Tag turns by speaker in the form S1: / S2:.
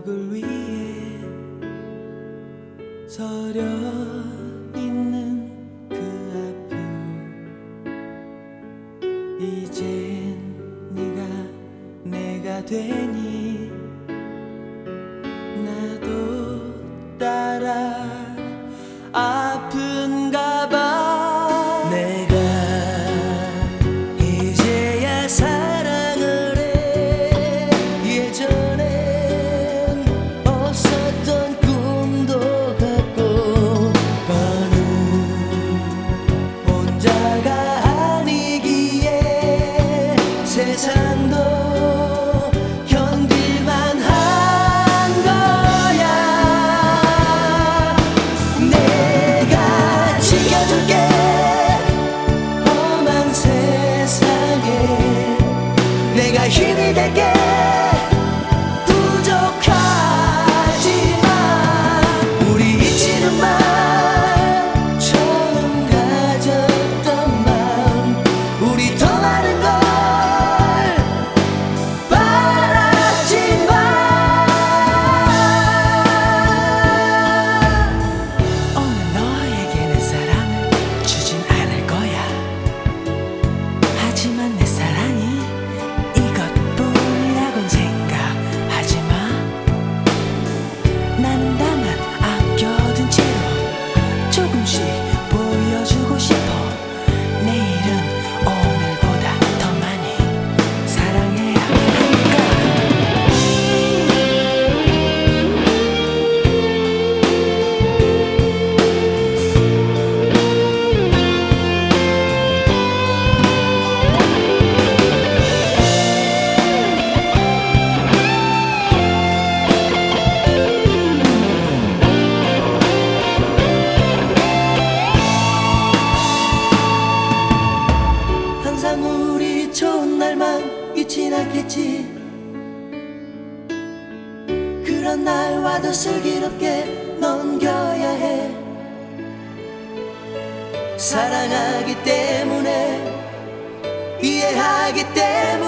S1: 벽을 위에 서려 있는 그 아픔, 이젠 네가 내가 되니 나도 따라 아픈가 봐. 내가 이제야 사랑을 해. 예전엔 없었던 꿈도 갖고 너는 혼자가 아니기에 세상도 내가 힘이 될게. 부족하지만 우리 잊지는 마. 처음 가졌던 마음, 우리 더 많은 걸 바랐지만 오늘 너에게 내 사랑을 주진 않을 거야. 하지만 내 사랑이 이것뿐이라곤 생각하지마. 나는 다만 아껴둔 채로 조금씩 보여주고 싶어. 내일은 오늘보다 더 많이 사랑해야 하니까. 항상 우리 좋은 날만 있진 않겠지. 그런 날와도 슬기롭게 넘겨야 해. 사랑하기 때문에, 이해하기 때문에